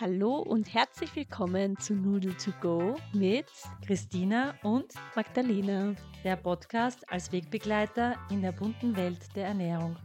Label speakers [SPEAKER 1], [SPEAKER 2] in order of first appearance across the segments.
[SPEAKER 1] Hallo und herzlich willkommen zu Noodle to Go mit
[SPEAKER 2] Christina und
[SPEAKER 1] Magdalena.
[SPEAKER 2] der Podcast als Wegbegleiter in der bunten Welt der Ernährung.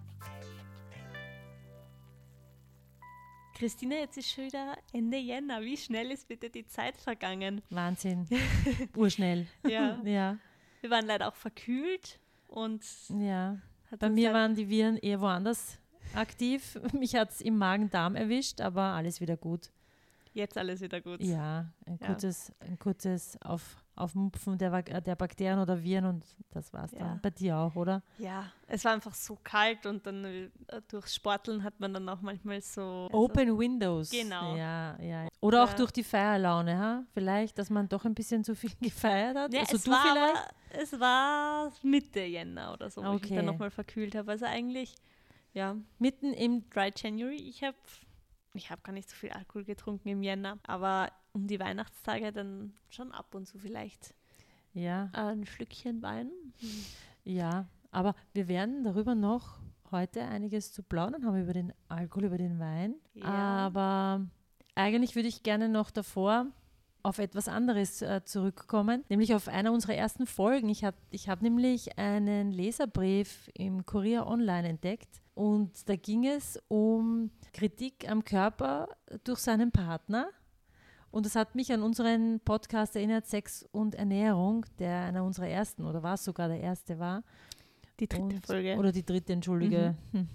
[SPEAKER 1] Christina, jetzt ist schon wieder Ende Jänner. Wie schnell ist bitte die Zeit vergangen?
[SPEAKER 2] Wahnsinn, urschnell.
[SPEAKER 1] Ja.
[SPEAKER 2] Ja,
[SPEAKER 1] Wir waren leider auch verkühlt und
[SPEAKER 2] ja.
[SPEAKER 1] hat
[SPEAKER 2] Bei
[SPEAKER 1] uns
[SPEAKER 2] mir
[SPEAKER 1] leider-
[SPEAKER 2] waren die Viren eher woanders aktiv. Mich hat es im Magen-Darm erwischt, aber alles wieder gut.
[SPEAKER 1] jetzt alles wieder gut.
[SPEAKER 2] Ja, ein
[SPEAKER 1] Ja.
[SPEAKER 2] kurzes Aufmupfen der Bakterien oder Viren und das war's
[SPEAKER 1] Ja.
[SPEAKER 2] dann. Bei dir auch, oder?
[SPEAKER 1] Ja, es war einfach so kalt und dann durchs Sporteln hat man dann auch manchmal so...
[SPEAKER 2] Open Windows.
[SPEAKER 1] Genau.
[SPEAKER 2] Ja, ja. Oder auch
[SPEAKER 1] Ja.
[SPEAKER 2] durch die Feierlaune, ha? Vielleicht, dass man doch ein bisschen zu viel gefeiert hat.
[SPEAKER 1] Ja,
[SPEAKER 2] Also
[SPEAKER 1] es
[SPEAKER 2] du
[SPEAKER 1] war
[SPEAKER 2] vielleicht?
[SPEAKER 1] aber, es war Mitte Jänner oder so, wo ich mich dann
[SPEAKER 2] Okay.
[SPEAKER 1] nochmal verkühlt habe. Also eigentlich, ja,
[SPEAKER 2] Mitten im
[SPEAKER 1] Dry January. Ich hab gar nicht so viel Alkohol getrunken im Jänner, aber um die Weihnachtstage dann schon ab und zu vielleicht
[SPEAKER 2] Ja,
[SPEAKER 1] ein Schlückchen Wein.
[SPEAKER 2] ja, aber wir werden darüber noch heute einiges zu plaudern haben über den Alkohol, über den Wein.
[SPEAKER 1] Ja.
[SPEAKER 2] Aber eigentlich würde ich gerne noch davor auf etwas anderes zurückkommen, nämlich auf einer unserer ersten Folgen. Ich hab nämlich einen Leserbrief im Kurier Online entdeckt und da ging es um Kritik am Körper durch seinen Partner. Und das hat mich an unseren Podcast erinnert, Sex und Ernährung, der einer unserer ersten, oder war es sogar der erste war.
[SPEAKER 1] Die dritte Folge.
[SPEAKER 2] Oder die dritte, entschuldige.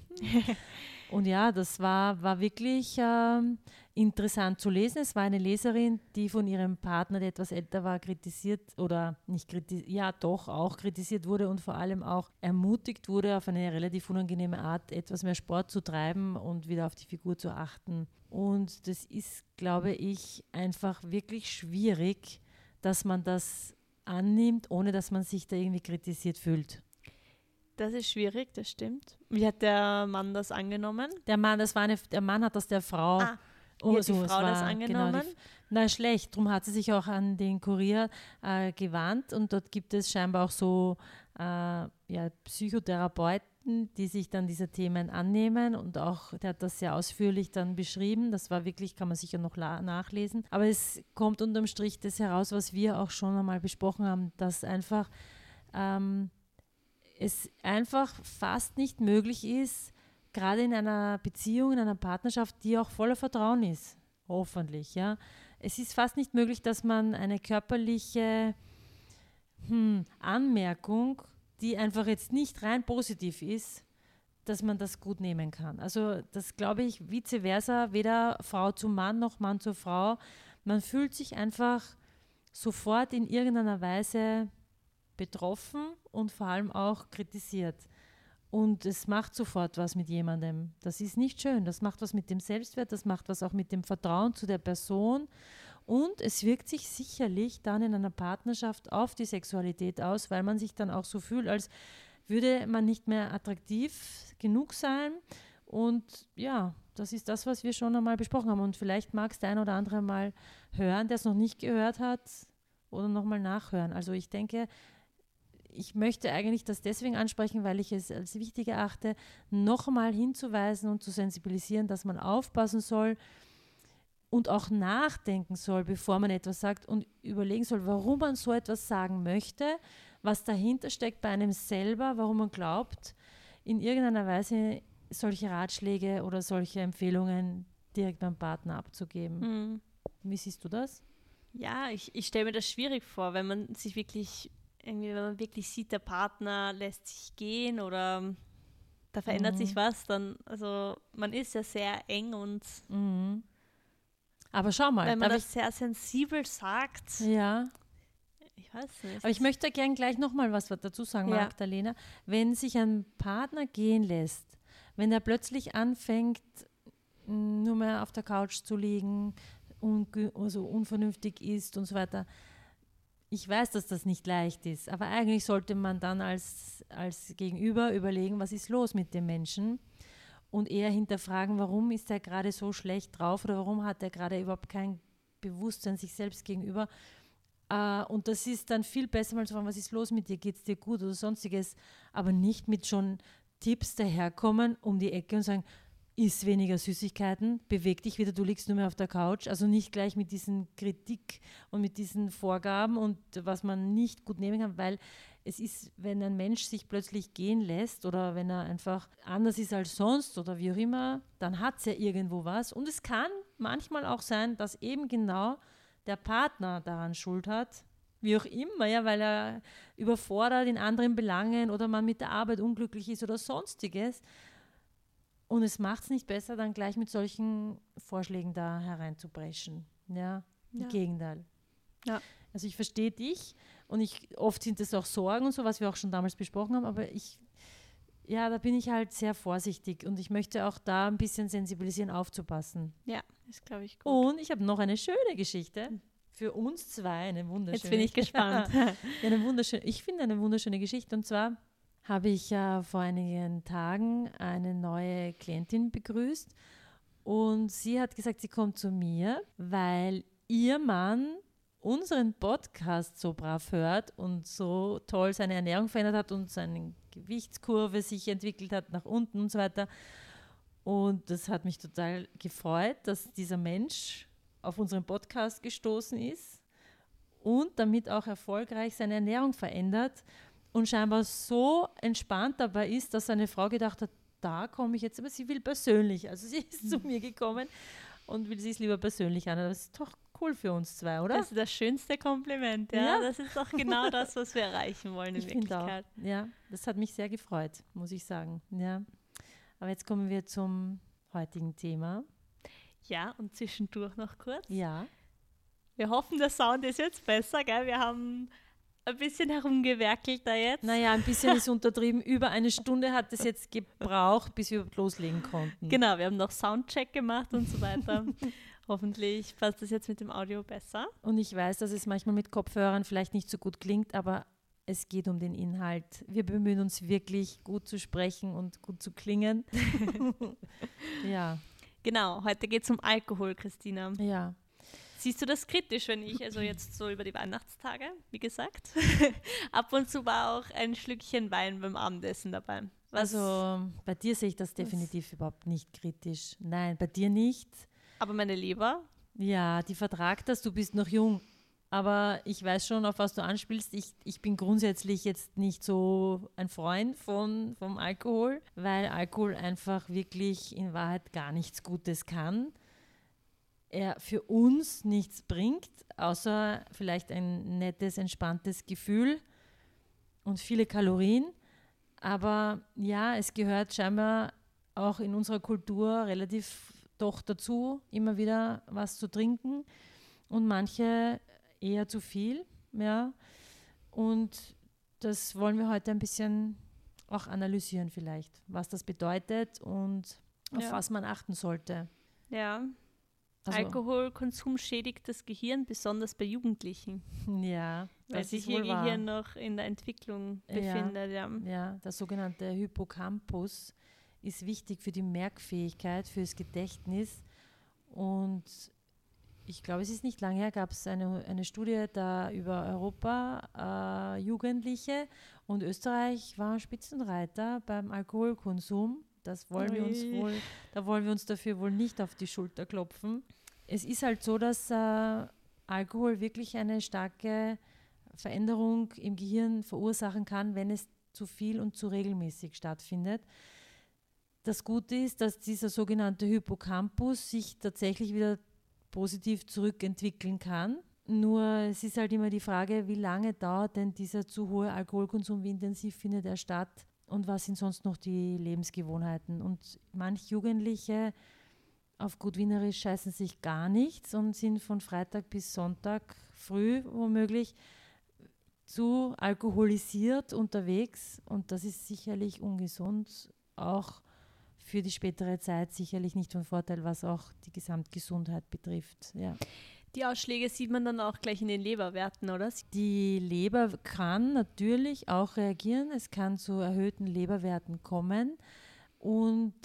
[SPEAKER 2] Und ja, das war wirklich interessant zu lesen. Es war eine Leserin, die von ihrem Partner, der etwas älter war, kritisiert oder nicht kritisiert, ja doch auch kritisiert wurde und vor allem auch ermutigt wurde, auf eine relativ unangenehme Art etwas mehr Sport zu treiben und wieder auf die Figur zu achten. Und das ist, glaube ich, einfach wirklich schwierig, dass man das annimmt, ohne dass man sich da irgendwie kritisiert fühlt.
[SPEAKER 1] Das ist schwierig, das stimmt. Wie hat der Mann das angenommen?
[SPEAKER 2] Der Mann hat das der Frau.
[SPEAKER 1] Wie hat die
[SPEAKER 2] es
[SPEAKER 1] Frau das
[SPEAKER 2] war-
[SPEAKER 1] angenommen?
[SPEAKER 2] Na schlecht, darum hat sie sich auch an den Kurier gewandt und dort gibt es scheinbar auch so Psychotherapeuten, die sich dann dieser Themen annehmen und auch, der hat das sehr ausführlich dann beschrieben, das war wirklich, kann man sicher noch nachlesen, aber es kommt unterm Strich das heraus, was wir auch schon einmal besprochen haben, dass einfach es einfach fast nicht möglich ist, gerade in einer Beziehung, in einer Partnerschaft, die auch voller Vertrauen ist, hoffentlich, ja. Es ist fast nicht möglich, dass man eine körperliche Anmerkung, die einfach jetzt nicht rein positiv ist, dass man das gut nehmen kann. Also das glaube ich vice versa, weder Frau zu Mann noch Mann zur Frau. Man fühlt sich einfach sofort in irgendeiner Weise betroffen und vor allem auch kritisiert. Und es macht sofort was mit jemandem. Das ist nicht schön. Das macht was mit dem Selbstwert, das macht was auch mit dem Vertrauen zu der Person. Und es wirkt sich sicherlich dann in einer Partnerschaft auf die Sexualität aus, weil man sich dann auch so fühlt, als würde man nicht mehr attraktiv genug sein. Und ja, das ist das, was wir schon einmal besprochen haben. Und vielleicht mag es der ein oder andere mal hören, der es noch nicht gehört hat oder nochmal nachhören. Also ich denke, ich möchte eigentlich das deswegen ansprechen, weil ich es als wichtig erachte, noch einmal hinzuweisen und zu sensibilisieren, dass man aufpassen soll und auch nachdenken soll, bevor man etwas sagt und überlegen soll, warum man so etwas sagen möchte, was dahinter steckt bei einem selber, warum man glaubt, in irgendeiner Weise solche Ratschläge oder solche Empfehlungen direkt beim Partner abzugeben. Wie siehst du das?
[SPEAKER 1] Ja, ich stelle mir das schwierig vor, wenn man sich wirklich irgendwie, wenn man wirklich sieht, der Partner lässt sich gehen oder da verändert sich was, dann, also man ist ja sehr eng und
[SPEAKER 2] Aber schau mal,
[SPEAKER 1] wenn man das sehr sensibel sagt,
[SPEAKER 2] ja.
[SPEAKER 1] ich weiß nicht.
[SPEAKER 2] Aber ich möchte gerne gleich nochmal was dazu sagen,
[SPEAKER 1] Ja.
[SPEAKER 2] Magdalena. Wenn sich ein Partner gehen lässt, wenn er plötzlich anfängt, nur mehr auf der Couch zu liegen, also unvernünftig ist und so weiter, ich weiß, dass das nicht leicht ist, aber eigentlich sollte man dann als Gegenüber überlegen, was ist los mit dem Menschen und eher hinterfragen, warum ist er gerade so schlecht drauf oder warum hat er gerade überhaupt kein Bewusstsein sich selbst gegenüber. Und das ist dann viel besser, mal zu fragen, was ist los mit dir, geht es dir gut oder sonstiges, aber nicht mit schon Tipps daherkommen um die Ecke und sagen, iss weniger Süßigkeiten, beweg dich wieder, du liegst nur mehr auf der Couch. Also nicht gleich mit diesen Kritik und mit diesen Vorgaben und was man nicht gut nehmen kann, weil es ist, wenn ein Mensch sich plötzlich gehen lässt oder wenn er einfach anders ist als sonst oder wie auch immer, dann hat es ja irgendwo was. Und es kann manchmal auch sein, dass eben genau der Partner daran Schuld hat, wie auch immer, ja, weil er überfordert in anderen Belangen oder man mit der Arbeit unglücklich ist oder sonstiges. Und es macht es nicht besser, dann gleich mit solchen Vorschlägen da hereinzupreschen. Ja, im Gegenteil.
[SPEAKER 1] Ja.
[SPEAKER 2] Also ich verstehe dich und oft sind es auch Sorgen und so, was wir auch schon damals besprochen haben, aber da bin ich halt sehr vorsichtig und ich möchte auch da ein bisschen sensibilisieren, aufzupassen.
[SPEAKER 1] Ja, das glaube ich gut.
[SPEAKER 2] Und ich habe noch eine schöne Geschichte. Für uns zwei eine wunderschöne.
[SPEAKER 1] Jetzt bin ich gespannt.
[SPEAKER 2] Ich finde eine wunderschöne Geschichte. Und zwar habe ich vor einigen Tagen eine neue Klientin begrüßt. Und sie hat gesagt, sie kommt zu mir, weil ihr Mann unseren Podcast so brav hört und so toll seine Ernährung verändert hat und seine Gewichtskurve sich entwickelt hat nach unten und so weiter. Und das hat mich total gefreut, dass dieser Mensch auf unseren Podcast gestoßen ist und damit auch erfolgreich seine Ernährung verändert und scheinbar so entspannt dabei ist, dass seine Frau gedacht hat, da komme ich jetzt, aber sie will persönlich. Also sie ist zu mir gekommen und will sie es lieber persönlich an. Das ist doch cool für uns zwei, oder?
[SPEAKER 1] Das ist das schönste Kompliment, ja. Das ist doch genau das, was wir erreichen wollen in Wirklichkeit.
[SPEAKER 2] Auch. Ja, das hat mich sehr gefreut, muss ich sagen. Ja. Aber jetzt kommen wir zum heutigen Thema.
[SPEAKER 1] Ja, und zwischendurch noch kurz.
[SPEAKER 2] Ja.
[SPEAKER 1] Wir hoffen, der Sound ist jetzt besser, gell? Wir haben ein bisschen herumgewerkelt da jetzt.
[SPEAKER 2] Naja, ein bisschen ist untertrieben. Über eine Stunde hat es jetzt gebraucht, bis wir loslegen konnten.
[SPEAKER 1] Genau, wir haben noch Soundcheck gemacht und so weiter. Hoffentlich passt das jetzt mit dem Audio besser.
[SPEAKER 2] Und ich weiß, dass es manchmal mit Kopfhörern vielleicht nicht so gut klingt, aber es geht um den Inhalt. Wir bemühen uns wirklich, gut zu sprechen und gut zu klingen. Ja.
[SPEAKER 1] Genau, heute geht es um Alkohol, Christina.
[SPEAKER 2] Ja.
[SPEAKER 1] Siehst du das kritisch, wenn ich, also jetzt so über die Weihnachtstage, wie gesagt, ab und zu war auch ein Schlückchen Wein beim Abendessen dabei.
[SPEAKER 2] Also bei dir sehe ich das definitiv überhaupt nicht kritisch. Nein, bei dir nicht.
[SPEAKER 1] Aber meine Leber?
[SPEAKER 2] Ja, die vertragt das, du bist noch jung. Aber ich weiß schon, auf was du anspielst. Ich bin grundsätzlich jetzt nicht so ein Freund vom Alkohol, weil Alkohol einfach wirklich in Wahrheit gar nichts Gutes kann. Er für uns nichts bringt, außer vielleicht ein nettes, entspanntes Gefühl und viele Kalorien. Aber ja, es gehört scheinbar auch in unserer Kultur relativ doch dazu, immer wieder was zu trinken und manche eher zu viel, ja. Und das wollen wir heute ein bisschen auch analysieren vielleicht, was das bedeutet und auf was man achten sollte.
[SPEAKER 1] Ja, also, Alkoholkonsum schädigt das Gehirn, besonders bei Jugendlichen.
[SPEAKER 2] Ja,
[SPEAKER 1] weil sich ihr Gehirn noch in der Entwicklung befindet.
[SPEAKER 2] Ja, der sogenannte Hippocampus ist wichtig für die Merkfähigkeit, fürs Gedächtnis. Und ich glaube, es ist nicht lange her, gab es eine Studie da über Europa, Jugendliche, und Österreich war Spitzenreiter beim Alkoholkonsum. Das wollen da wollen wir uns dafür wohl nicht auf die Schulter klopfen. Es ist halt so, dass Alkohol wirklich eine starke Veränderung im Gehirn verursachen kann, wenn es zu viel und zu regelmäßig stattfindet. Das Gute ist, dass dieser sogenannte Hippocampus sich tatsächlich wieder positiv zurückentwickeln kann. Nur es ist halt immer die Frage, wie lange dauert denn dieser zu hohe Alkoholkonsum, wie intensiv findet er statt und was sind sonst noch die Lebensgewohnheiten. Und manche Jugendliche, auf gut Wienerisch, scheißen sich gar nichts und sind von Freitag bis Sonntag früh womöglich zu alkoholisiert unterwegs. Und das ist sicherlich ungesund, auch für die spätere Zeit sicherlich nicht von Vorteil, was auch die Gesamtgesundheit betrifft. Ja.
[SPEAKER 1] Die Ausschläge sieht man dann auch gleich in den Leberwerten, oder?
[SPEAKER 2] Die Leber kann natürlich auch reagieren. Es kann zu erhöhten Leberwerten kommen. Und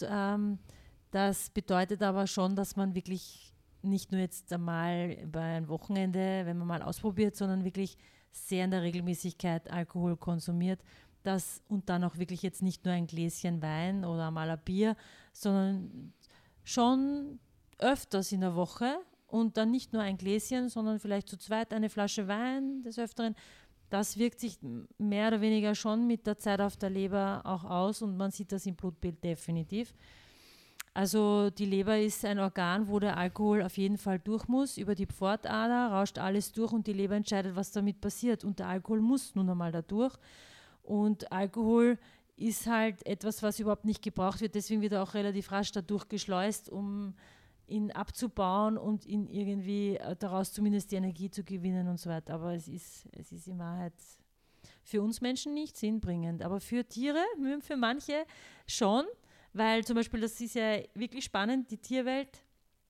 [SPEAKER 2] das bedeutet aber schon, dass man wirklich nicht nur jetzt einmal bei einem Wochenende, wenn man mal ausprobiert, sondern wirklich sehr in der Regelmäßigkeit Alkohol konsumiert. Und dann auch wirklich jetzt nicht nur ein Gläschen Wein oder mal ein Bier, sondern schon öfters in der Woche und dann nicht nur ein Gläschen, sondern vielleicht zu zweit eine Flasche Wein des Öfteren. Das wirkt sich mehr oder weniger schon mit der Zeit auf der Leber auch aus und man sieht das im Blutbild definitiv. Also die Leber ist ein Organ, wo der Alkohol auf jeden Fall durch muss. Über die Pfortader rauscht alles durch und die Leber entscheidet, was damit passiert. Und der Alkohol muss nun einmal da durch. Und Alkohol ist halt etwas, was überhaupt nicht gebraucht wird. Deswegen wird er auch relativ rasch dadurch geschleust, um ihn abzubauen und ihn irgendwie daraus zumindest die Energie zu gewinnen und so weiter. Aber es ist in Wahrheit für uns Menschen nicht sinnbringend. Aber für Tiere, für manche schon. Weil zum Beispiel, das ist ja wirklich spannend, die Tierwelt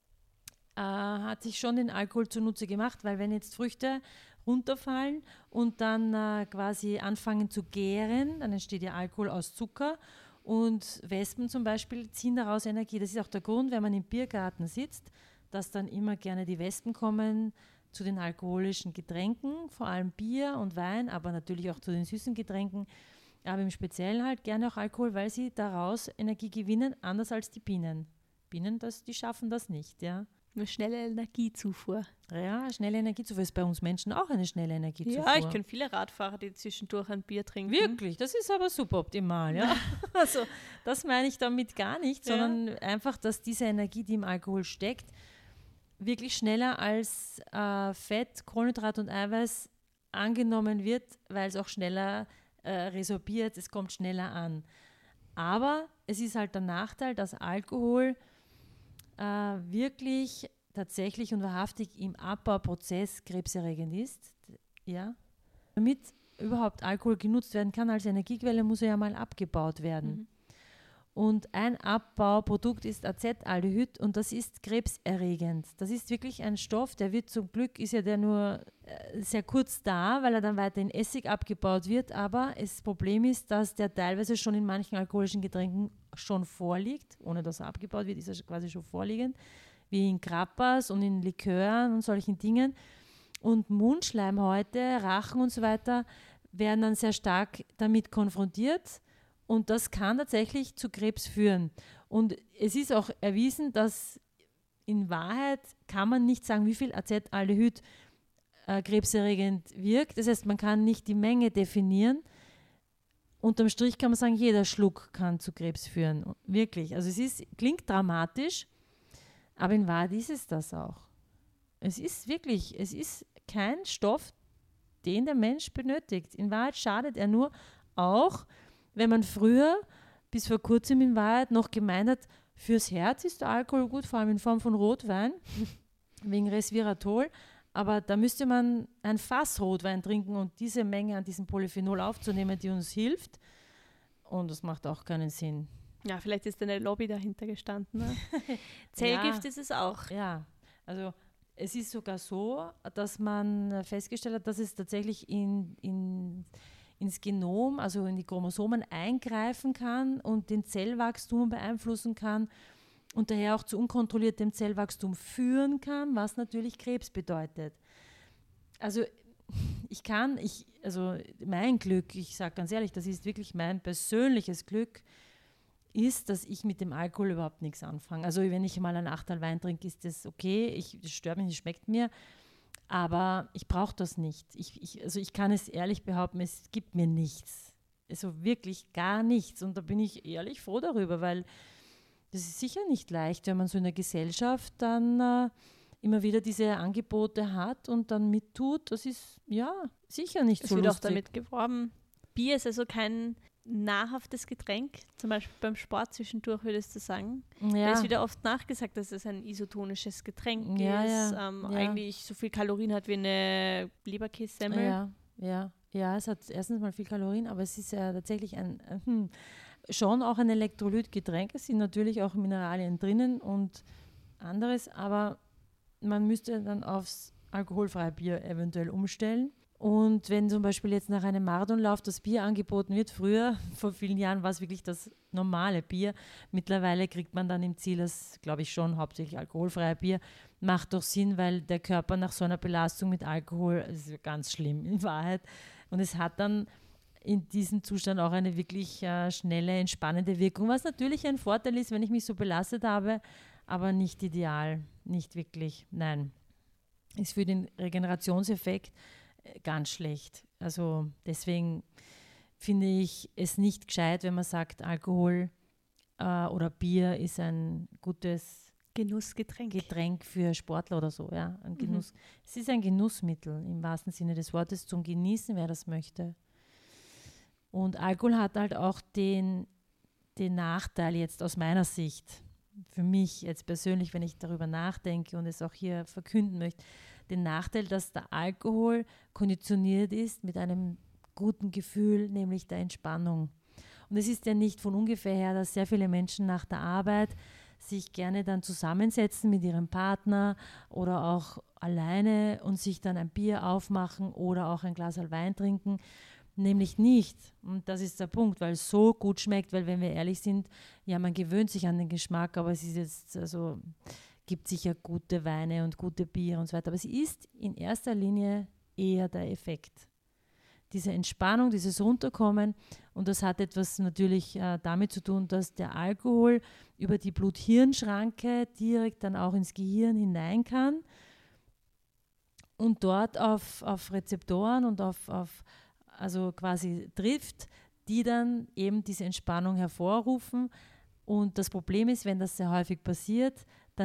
[SPEAKER 2] hat sich schon den Alkohol zunutze gemacht, weil wenn jetzt Früchte runterfallen und dann quasi anfangen zu gären, dann entsteht ja Alkohol aus Zucker und Wespen zum Beispiel ziehen daraus Energie. Das ist auch der Grund, wenn man im Biergarten sitzt, dass dann immer gerne die Wespen kommen zu den alkoholischen Getränken, vor allem Bier und Wein, aber natürlich auch zu den süßen Getränken. Aber im Speziellen halt gerne auch Alkohol, weil sie daraus Energie gewinnen, anders als die Bienen. Bienen, die schaffen das nicht, ja.
[SPEAKER 1] Eine schnelle Energiezufuhr.
[SPEAKER 2] Ja, schnelle Energiezufuhr ist bei uns Menschen auch eine schnelle Energiezufuhr.
[SPEAKER 1] Ja, ich kenne viele Radfahrer, die zwischendurch ein Bier trinken.
[SPEAKER 2] Wirklich, das ist aber suboptimal, ja. Also das meine ich damit gar nicht, sondern einfach, dass diese Energie, die im Alkohol steckt, wirklich schneller als Fett, Kohlenhydrat und Eiweiß angenommen wird, weil es auch schneller resorbiert, es kommt schneller an. Aber es ist halt der Nachteil, dass Alkohol wirklich tatsächlich und wahrhaftig im Abbauprozess krebserregend ist. Ja. Damit überhaupt Alkohol genutzt werden kann als Energiequelle, muss er ja mal abgebaut werden. Mhm. Und ein Abbauprodukt ist Acetaldehyd und das ist krebserregend. Das ist wirklich ein Stoff, der wird zum Glück, ist ja der nur sehr kurz da, weil er dann weiter in Essig abgebaut wird. Aber das Problem ist, dass der teilweise schon in manchen alkoholischen Getränken schon vorliegt. Ohne dass er abgebaut wird, ist er quasi schon vorliegend. Wie in Grappas und in Likören und solchen Dingen. Und Mundschleimhäute, Rachen und so weiter werden dann sehr stark damit konfrontiert. Und das kann tatsächlich zu Krebs führen. Und es ist auch erwiesen, dass in Wahrheit kann man nicht sagen, wie viel Acetaldehyd krebserregend wirkt. Das heißt, man kann nicht die Menge definieren. Unterm Strich kann man sagen, jeder Schluck kann zu Krebs führen. Wirklich. Also klingt dramatisch, aber in Wahrheit ist es das auch. Es ist kein Stoff, den der Mensch benötigt. In Wahrheit schadet er nur auch, wenn man früher, bis vor kurzem in Wahrheit, noch gemeint hat, fürs Herz ist der Alkohol gut, vor allem in Form von Rotwein, wegen Resveratrol, aber da müsste man ein Fass Rotwein trinken und diese Menge an diesem Polyphenol aufzunehmen, die uns hilft. Und das macht auch keinen Sinn.
[SPEAKER 1] Ja, vielleicht ist eine Lobby dahinter gestanden. Ne? Zellgift ist es auch.
[SPEAKER 2] Ja, also es ist sogar so, dass man festgestellt hat, dass es tatsächlich ins Genom, also in die Chromosomen eingreifen kann und den Zellwachstum beeinflussen kann und daher auch zu unkontrolliertem Zellwachstum führen kann, was natürlich Krebs bedeutet. Also mein Glück, ich sage ganz ehrlich, das ist wirklich mein persönliches Glück, ist, dass ich mit dem Alkohol überhaupt nichts anfange. Also wenn ich mal einen Achtel Wein trinke, ist das okay, das stört mich nicht, schmeckt mir. Aber ich brauche das nicht. Ich kann es ehrlich behaupten, es gibt mir nichts. Also wirklich gar nichts. Und da bin ich ehrlich froh darüber, weil das ist sicher nicht leicht, wenn man so in der Gesellschaft dann immer wieder diese Angebote hat und dann mittut. Das ist ja sicher nicht so lustig. Es
[SPEAKER 1] wird auch damit geworben. Bier ist also kein nahrhaftes Getränk, zum Beispiel beim Sport zwischendurch, würdest du sagen. Da ist wieder oft nachgesagt, dass es ein isotonisches Getränk ist, eigentlich so viel Kalorien hat wie eine Leberkässemmel.
[SPEAKER 2] Ja, es hat erstens mal viel Kalorien, aber es ist ja tatsächlich schon auch ein Elektrolytgetränk. Es sind natürlich auch Mineralien drinnen und anderes, aber man müsste dann aufs alkoholfreie Bier eventuell umstellen. Und wenn zum Beispiel jetzt nach einem Marathonlauf das Bier angeboten wird, früher, vor vielen Jahren, war es wirklich das normale Bier. Mittlerweile kriegt man dann im Ziel das, glaube ich schon, hauptsächlich alkoholfreie Bier. Macht doch Sinn, weil der Körper nach so einer Belastung mit Alkohol, das ist ganz schlimm in Wahrheit. Und es hat dann in diesem Zustand auch eine wirklich schnelle, entspannende Wirkung, was natürlich ein Vorteil ist, wenn ich mich so belastet habe. aber nicht ideal, nicht wirklich, nein. Ist für den Regenerationseffekt ganz schlecht. Also deswegen finde ich es nicht gescheit, wenn man sagt, Alkohol oder Bier ist ein gutes Getränk für Sportler oder so. Ja? Ein Genuss. Es ist ein Genussmittel im wahrsten Sinne des Wortes zum Genießen, wer das möchte. Und Alkohol hat halt auch den Nachteil jetzt aus meiner Sicht, für mich jetzt persönlich, wenn ich darüber nachdenke und es auch hier verkünden möchte, den Nachteil, dass der Alkohol konditioniert ist mit einem guten Gefühl, nämlich der Entspannung. Und es ist ja nicht von ungefähr her, dass sehr viele Menschen nach der Arbeit sich gerne dann zusammensetzen mit ihrem Partner oder auch alleine und sich dann ein Bier aufmachen oder auch ein Glas Wein trinken. Nämlich nicht. Und das ist der Punkt, weil es so gut schmeckt, weil wenn wir ehrlich sind, ja, man gewöhnt sich an den Geschmack, aber es ist jetzt, also gibt sicher gute Weine und gute Biere und so weiter. Aber es ist in erster Linie eher der Effekt. Diese Entspannung, dieses Runterkommen, und das hat etwas natürlich damit zu tun, dass der Alkohol über die Blut-Hirn-Schranke direkt dann auch ins Gehirn hinein kann und dort auf Rezeptoren und also quasi trifft, die dann eben diese Entspannung hervorrufen. Und das Problem ist, wenn das sehr häufig passiert,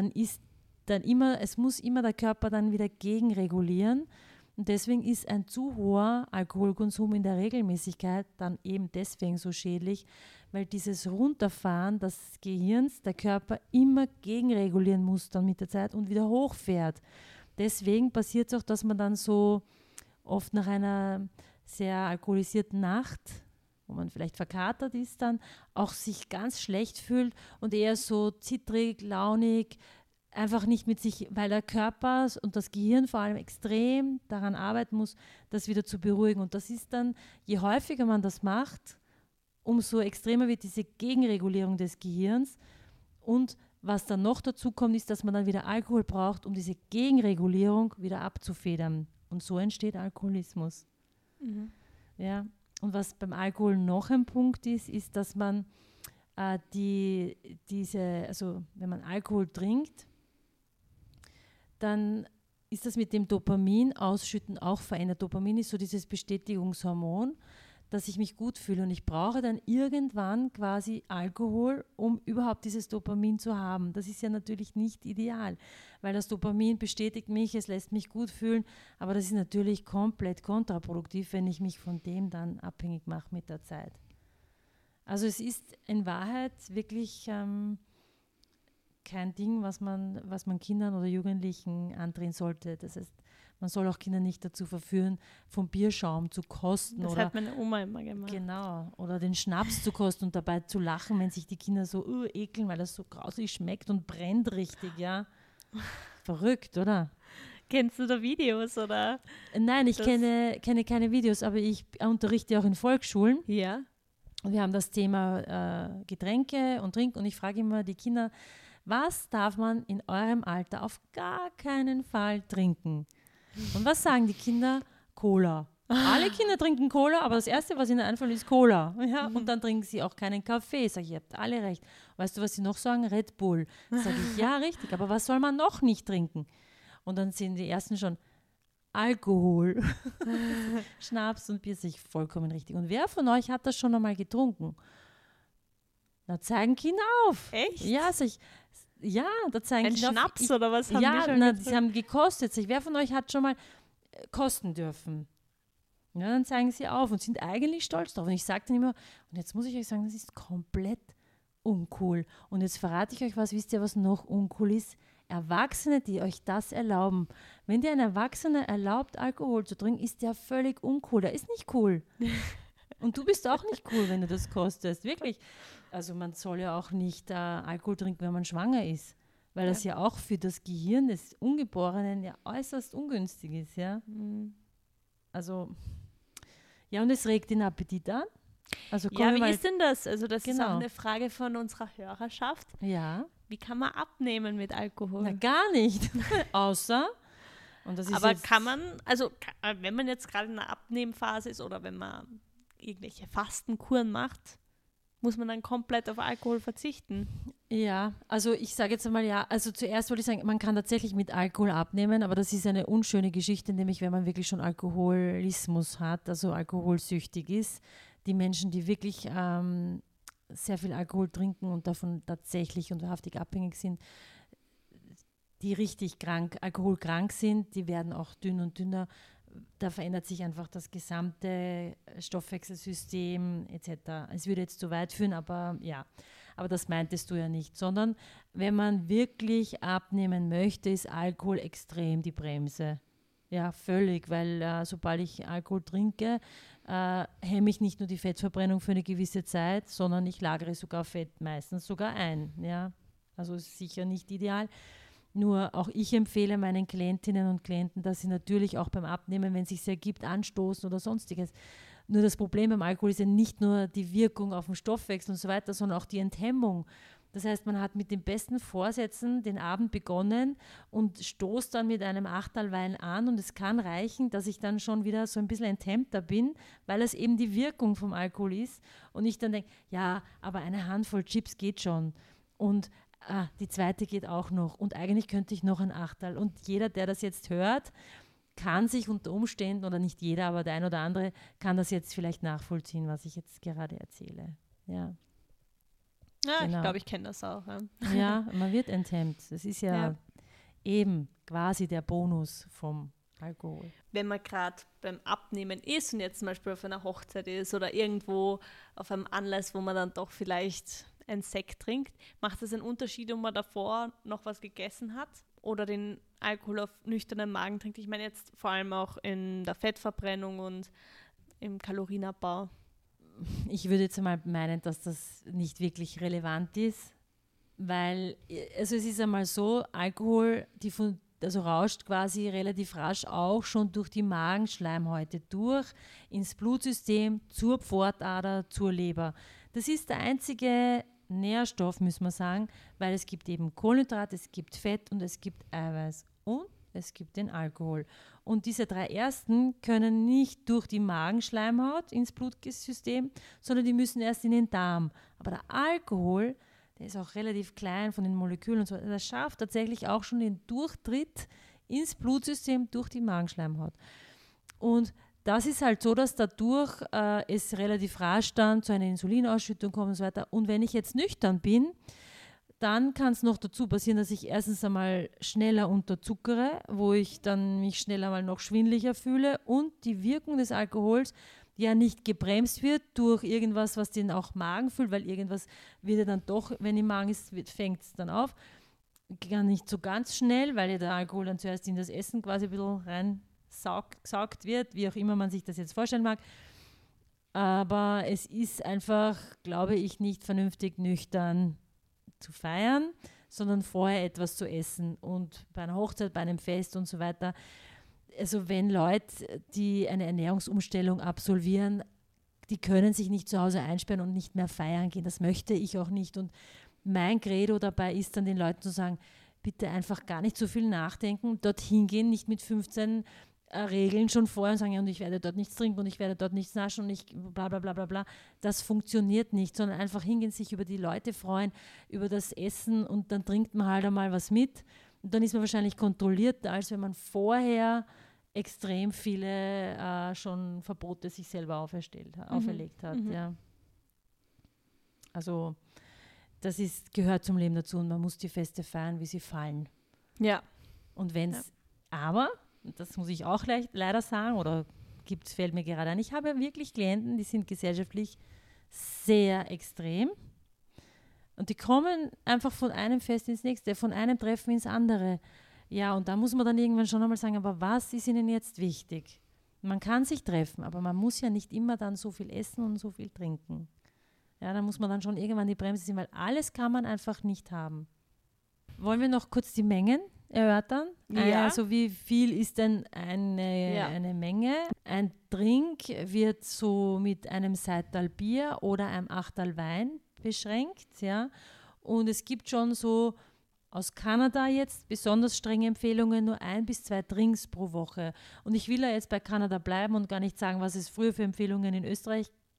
[SPEAKER 2] es muss immer der Körper dann wieder gegenregulieren. Und deswegen ist ein zu hoher Alkoholkonsum in der Regelmäßigkeit dann eben deswegen so schädlich, weil dieses Runterfahren des Gehirns der Körper immer gegenregulieren muss dann mit der Zeit und wieder hochfährt. Deswegen passiert es auch, dass man dann so oft nach einer sehr alkoholisierten Nacht, wo man vielleicht verkatert ist, dann auch sich ganz schlecht fühlt und eher so zittrig, launig, einfach nicht mit sich, weil der Körper und das Gehirn vor allem extrem daran arbeiten muss, das wieder zu beruhigen. Und das ist dann, je häufiger man das macht, umso extremer wird diese Gegenregulierung des Gehirns. Und was dann noch dazu kommt, ist, dass man dann wieder Alkohol braucht, um diese Gegenregulierung wieder abzufedern. Und so entsteht Alkoholismus. Ja. Und was beim Alkohol noch ein Punkt ist, dass man wenn man Alkohol trinkt, dann ist das mit dem Dopamin-Ausschütten auch verändert. Dopamin ist so dieses Bestätigungshormon, dass ich mich gut fühle und ich brauche dann irgendwann quasi Alkohol, um überhaupt dieses Dopamin zu haben. Das ist ja natürlich nicht ideal, weil das Dopamin bestätigt mich, es lässt mich gut fühlen, aber das ist natürlich komplett kontraproduktiv, wenn ich mich von dem dann abhängig mache mit der Zeit. Also es ist in Wahrheit wirklich kein Ding, was man Kindern oder Jugendlichen andrehen sollte. Das heißt, man soll auch Kinder nicht dazu verführen, vom Bierschaum zu kosten.
[SPEAKER 1] Das hat meine Oma immer gemacht.
[SPEAKER 2] Genau, oder den Schnaps zu kosten und dabei zu lachen, wenn sich die Kinder so ekeln, weil das so grausig schmeckt und brennt richtig, ja. Verrückt, oder?
[SPEAKER 1] Kennst du da Videos, oder?
[SPEAKER 2] Nein, ich kenne keine Videos, aber ich unterrichte auch in Volksschulen.
[SPEAKER 1] Ja.
[SPEAKER 2] Und wir haben das Thema Getränke und Trinken und ich frage immer die Kinder, was darf man in eurem Alter auf gar keinen Fall trinken? Und was sagen die Kinder? Cola. Alle Kinder trinken Cola, aber das Erste, was ihnen einfällt, ist Cola. Ja? Und dann trinken sie auch keinen Kaffee. Sag ich, ihr habt alle recht. Weißt du, was sie noch sagen? Red Bull. Sag ich, ja, richtig, aber was soll man noch nicht trinken? Und dann sind die Ersten schon Alkohol. Schnaps und Bier, sich vollkommen richtig. Und wer von euch hat das schon einmal getrunken? Da zeigen Kinder auf.
[SPEAKER 1] Echt?
[SPEAKER 2] Ja, da zeigen
[SPEAKER 1] Kinder auf. Ein Schnaps oder was haben
[SPEAKER 2] die schon
[SPEAKER 1] getrunken?
[SPEAKER 2] Sie haben gekostet. Wer von euch hat schon mal kosten dürfen? Ja, dann zeigen sie auf und sind eigentlich stolz drauf. Und ich sage dann immer, und jetzt muss ich euch sagen, das ist komplett uncool. Und jetzt verrate ich euch was, wisst ihr, was noch uncool ist? Erwachsene, die euch das erlauben. Wenn dir ein Erwachsener erlaubt, Alkohol zu trinken, ist der völlig uncool. Der ist nicht cool. Und du bist auch nicht cool, wenn du das kostest. Wirklich. Also man soll ja auch nicht Alkohol trinken, wenn man schwanger ist. Weil das ja auch für das Gehirn des Ungeborenen ja äußerst ungünstig ist. Ja? Also, ja, und es regt den Appetit an. Also
[SPEAKER 1] ja, wie ist denn das? Also das ist auch
[SPEAKER 2] Genau.
[SPEAKER 1] eine Frage von unserer Hörerschaft.
[SPEAKER 2] Ja.
[SPEAKER 1] Wie kann man abnehmen mit Alkohol?
[SPEAKER 2] Na, gar nicht. Außer, und das ist
[SPEAKER 1] Aber
[SPEAKER 2] jetzt,
[SPEAKER 1] kann man, also wenn man jetzt gerade in einer Abnehmphase ist oder wenn man irgendwelche Fastenkuren macht, muss man dann komplett auf Alkohol verzichten?
[SPEAKER 2] Ja, also ich sage jetzt einmal ja, also zuerst wollte ich sagen, man kann tatsächlich mit Alkohol abnehmen, aber das ist eine unschöne Geschichte, nämlich wenn man wirklich schon Alkoholismus hat, also alkoholsüchtig ist. Die Menschen, die wirklich sehr viel Alkohol trinken und davon tatsächlich und wahrhaftig abhängig sind, die richtig krank, alkoholkrank sind, die werden auch dünn und dünner. Da verändert sich einfach das gesamte Stoffwechselsystem etc. Es würde jetzt zu weit führen, aber ja, aber das meintest du ja nicht, sondern wenn man wirklich abnehmen möchte, ist Alkohol extrem die Bremse. Ja, völlig, weil sobald ich Alkohol trinke, hemme ich nicht nur die Fettverbrennung für eine gewisse Zeit, sondern ich lagere sogar Fett meistens sogar ein. Ja, also ist sicher nicht ideal. Nur auch ich empfehle meinen Klientinnen und Klienten, dass sie natürlich auch beim Abnehmen, wenn es sich ergibt, anstoßen oder sonstiges. Nur das Problem beim Alkohol ist ja nicht nur die Wirkung auf den Stoffwechsel und so weiter, sondern auch die Enthemmung. Das heißt, man hat mit den besten Vorsätzen den Abend begonnen und stoßt dann mit einem Achterl Wein an und es kann reichen, dass ich dann schon wieder so ein bisschen enthemmter bin, weil es eben die Wirkung vom Alkohol ist und ich dann denke, ja, aber eine Handvoll Chips geht schon und die zweite geht auch noch und eigentlich könnte ich noch ein Achterl und jeder, der das jetzt hört, kann sich unter Umständen, oder nicht jeder, aber der ein oder andere kann das jetzt vielleicht nachvollziehen, was ich jetzt gerade erzähle. Ja.
[SPEAKER 1] Ja,
[SPEAKER 2] Genau.
[SPEAKER 1] ich glaube, ich kenne das auch. Ja,
[SPEAKER 2] ja, man wird enthemmt. Das ist ja eben quasi der Bonus vom Alkohol.
[SPEAKER 1] Wenn man gerade beim Abnehmen ist und jetzt zum Beispiel auf einer Hochzeit ist oder irgendwo auf einem Anlass, wo man dann doch vielleicht einen Sekt trinkt, macht es einen Unterschied, ob man davor noch was gegessen hat oder den Alkohol auf nüchternen Magen trinkt? Ich meine jetzt vor allem auch in der Fettverbrennung und im Kalorienabbau.
[SPEAKER 2] Ich würde jetzt einmal meinen, dass das nicht wirklich relevant ist, weil also es ist einmal so, Alkohol, also rauscht quasi relativ rasch auch schon durch die Magenschleimhäute durch ins Blutsystem, zur Pfortader, zur Leber. Das ist der einzige Nährstoff, müssen wir sagen, weil es gibt eben Kohlenhydrate, es gibt Fett und es gibt Eiweiß und es gibt den Alkohol. Und diese drei ersten können nicht durch die Magenschleimhaut ins Blutsystem, sondern die müssen erst in den Darm. Aber der Alkohol, der ist auch relativ klein von den Molekülen und so, der schafft tatsächlich auch schon den Durchtritt ins Blutsystem durch die Magenschleimhaut. Und das ist halt so, dass dadurch es relativ rasch dann zu einer Insulinausschüttung kommt und so weiter. Und wenn ich jetzt nüchtern bin, dann kann es noch dazu passieren, dass ich erstens einmal schneller unterzuckere, wo ich dann mich schneller mal noch schwindlicher fühle und die Wirkung des Alkohols ja nicht gebremst wird durch irgendwas, was den auch Magen füllt, weil irgendwas wird ja dann doch, wenn im Magen ist, fängt es dann auf. Gar nicht so ganz schnell, weil ja der Alkohol dann zuerst in das Essen quasi ein bisschen reingesaugt wird, wie auch immer man sich das jetzt vorstellen mag. Aber es ist einfach, glaube ich, nicht vernünftig nüchtern zu feiern, sondern vorher etwas zu essen und bei einer Hochzeit, bei einem Fest und so weiter. Also wenn Leute, die eine Ernährungsumstellung absolvieren, die können sich nicht zu Hause einsperren und nicht mehr feiern gehen. Das möchte ich auch nicht. Und mein Credo dabei ist dann den Leuten zu sagen, bitte einfach gar nicht so viel nachdenken, dorthin gehen, nicht mit 15 Regeln schon vorher und sagen, ja, und ich werde dort nichts trinken und ich werde dort nichts naschen und ich bla bla bla bla bla. Das funktioniert nicht, sondern einfach hingehen, sich über die Leute freuen, über das Essen und dann trinkt man halt einmal was mit und dann ist man wahrscheinlich kontrollierter, als wenn man vorher extrem viele schon Verbote sich selber auferlegt hat. Ja. Also das gehört zum Leben dazu und man muss die Feste feiern, wie sie fallen.
[SPEAKER 1] Ja.
[SPEAKER 2] Und wenn es aber, das muss ich auch leider sagen, oder fällt mir gerade ein, ich habe wirklich Klienten, die sind gesellschaftlich sehr extrem und die kommen einfach von einem Fest ins nächste, von einem Treffen ins andere. Ja, und da muss man dann irgendwann schon einmal sagen, aber was ist ihnen jetzt wichtig? Man kann sich treffen, aber man muss ja nicht immer dann so viel essen und so viel trinken. Ja, da muss man dann schon irgendwann die Bremse ziehen, weil alles kann man einfach nicht haben. Wollen wir noch kurz die Mengen erörtern?
[SPEAKER 1] Ja.
[SPEAKER 2] Also wie viel ist denn eine Menge? Ein Drink wird so mit einem Seital Bier oder einem Achterl Wein beschränkt. Ja? Und es gibt schon so aus Kanada jetzt besonders strenge Empfehlungen, nur 1 bis 2 Drinks pro Woche. Und ich will ja jetzt bei Kanada bleiben und gar nicht sagen, was es früher für Empfehlungen in Österreich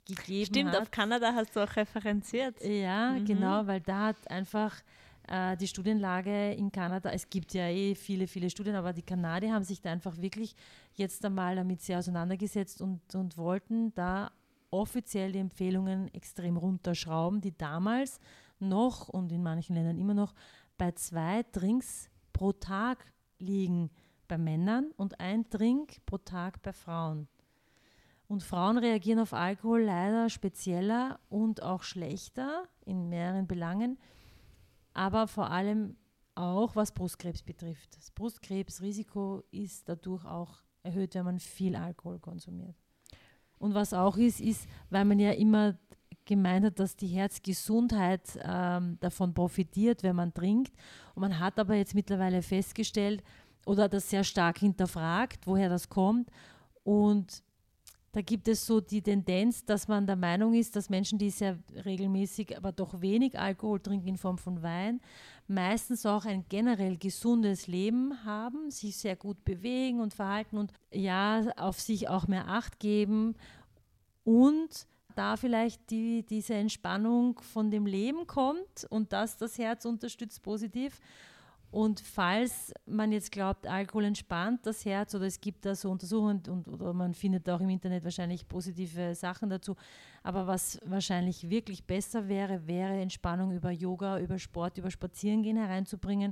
[SPEAKER 2] gegeben
[SPEAKER 1] Stimmt,
[SPEAKER 2] hat.
[SPEAKER 1] auf Kanada hast du auch referenziert.
[SPEAKER 2] Ja, genau, weil da hat einfach die Studienlage in Kanada, es gibt ja viele, viele Studien, aber die Kanadier haben sich da einfach wirklich jetzt einmal damit sehr auseinandergesetzt und wollten da offiziell die Empfehlungen extrem runterschrauben, die damals noch und in manchen Ländern immer noch bei 2 Drinks pro Tag liegen bei Männern und 1 Drink pro Tag bei Frauen. Und Frauen reagieren auf Alkohol leider spezieller und auch schlechter in mehreren Belangen, aber vor allem auch was Brustkrebs betrifft. Das Brustkrebsrisiko ist dadurch auch erhöht, wenn man viel Alkohol konsumiert. Und was auch ist, weil man ja immer gemeint hat, dass die Herzgesundheit davon profitiert, wenn man trinkt. Und man hat aber jetzt mittlerweile festgestellt oder das sehr stark hinterfragt, woher das kommt. Und da gibt es so die Tendenz, dass man der Meinung ist, dass Menschen, die sehr regelmäßig, aber doch wenig Alkohol trinken in Form von Wein, meistens auch ein generell gesundes Leben haben, sich sehr gut bewegen und verhalten und ja, auf sich auch mehr Acht geben und da vielleicht diese Entspannung von dem Leben kommt und das Herz unterstützt positiv. Und falls man jetzt glaubt, Alkohol entspannt das Herz oder es gibt da so Untersuchungen oder man findet auch im Internet wahrscheinlich positive Sachen dazu, aber was wahrscheinlich wirklich besser wäre Entspannung über Yoga, über Sport, über Spazierengehen hereinzubringen,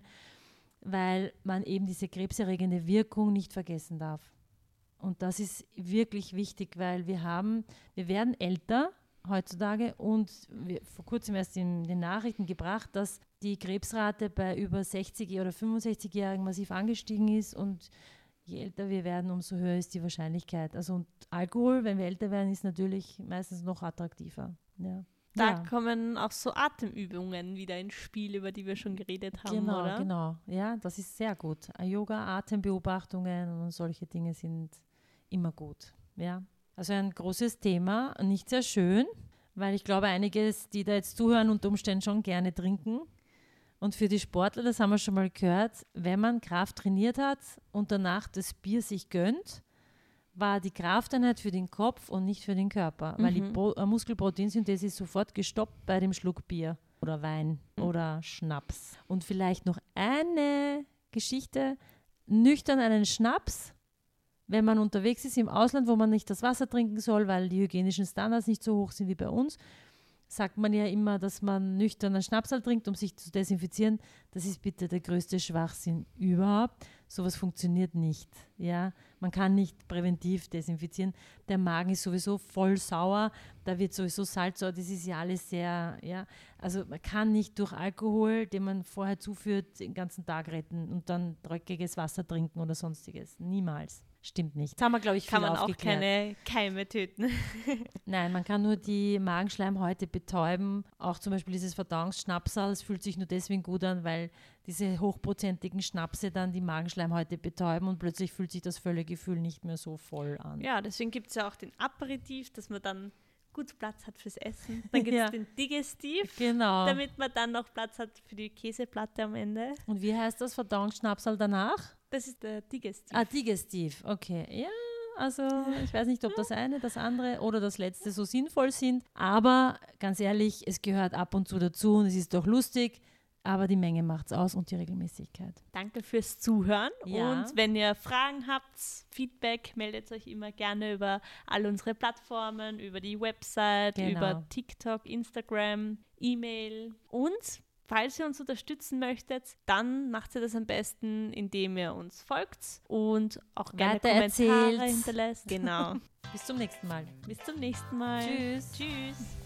[SPEAKER 2] weil man eben diese krebserregende Wirkung nicht vergessen darf. Und das ist wirklich wichtig, weil wir werden älter heutzutage und vor kurzem erst in den Nachrichten gebracht, dass die Krebsrate bei über 60- oder 65-Jährigen massiv angestiegen ist und je älter wir werden, umso höher ist die Wahrscheinlichkeit. Also und Alkohol, wenn wir älter werden, ist natürlich meistens noch attraktiver. Ja.
[SPEAKER 1] Da kommen auch so Atemübungen wieder ins Spiel, über die wir schon geredet haben, oder?
[SPEAKER 2] Genau. Ja, das ist sehr gut. Yoga, Atembeobachtungen und solche Dinge sind immer gut. Ja. Also ein großes Thema, nicht sehr schön, weil ich glaube, einige, die da jetzt zuhören, unter Umständen schon gerne trinken. Und für die Sportler, das haben wir schon mal gehört, wenn man Kraft trainiert hat und danach das Bier sich gönnt, war die Krafteinheit für den Kopf und nicht für den Körper. Weil die Muskelproteinsynthese ist sofort gestoppt bei dem Schluck Bier oder Wein oder Schnaps. Und vielleicht noch eine Geschichte, nüchtern einen Schnaps, wenn man unterwegs ist im Ausland, wo man nicht das Wasser trinken soll, weil die hygienischen Standards nicht so hoch sind wie bei uns, sagt man ja immer, dass man nüchtern einen Schnapsal trinkt, um sich zu desinfizieren. Das ist bitte der größte Schwachsinn überhaupt. Sowas funktioniert nicht. Ja? Man kann nicht präventiv desinfizieren. Der Magen ist sowieso voll sauer, da wird sowieso Salz, das ist ja alles sehr, ja. Also man kann nicht durch Alkohol, den man vorher zuführt, den ganzen Tag retten und dann dreckiges Wasser trinken oder sonstiges. Niemals. Stimmt nicht. Das haben wir, glaube ich, viel
[SPEAKER 1] aufgeklärt. Kann man
[SPEAKER 2] aufgeklärt.
[SPEAKER 1] auch keine Keime töten.
[SPEAKER 2] Nein, man kann nur die Magenschleimhäute betäuben. Auch zum Beispiel dieses Verdauungsschnapsal, es fühlt sich nur deswegen gut an, weil diese hochprozentigen Schnapse dann die Magenschleimhäute betäuben und plötzlich fühlt sich das Völlegefühl nicht mehr so voll an.
[SPEAKER 1] Ja, deswegen gibt es ja auch den Aperitif, dass man dann gut Platz hat fürs Essen. Dann gibt es den Digestiv, damit man dann noch Platz hat für die Käseplatte am Ende.
[SPEAKER 2] Und wie heißt das Verdauungsschnapsal danach?
[SPEAKER 1] Das ist der Digestiv.
[SPEAKER 2] Ah, Digestiv, okay. Ja, also ich weiß nicht, ob das eine, das andere oder das letzte so sinnvoll sind. Aber ganz ehrlich, es gehört ab und zu dazu und es ist doch lustig. Aber die Menge macht es aus und die Regelmäßigkeit.
[SPEAKER 1] Danke fürs Zuhören.
[SPEAKER 2] Ja.
[SPEAKER 1] Und wenn ihr Fragen habt, Feedback, meldet euch immer gerne über all unsere Plattformen, über die Website, über TikTok, Instagram, E-Mail. Und falls ihr uns unterstützen möchtet, dann macht ihr das am besten, indem ihr uns folgt und auch gerne Kommentare hinterlässt. Genau.
[SPEAKER 2] Bis zum nächsten Mal.
[SPEAKER 1] Bis zum nächsten Mal.
[SPEAKER 2] Tschüss.
[SPEAKER 1] Tschüss.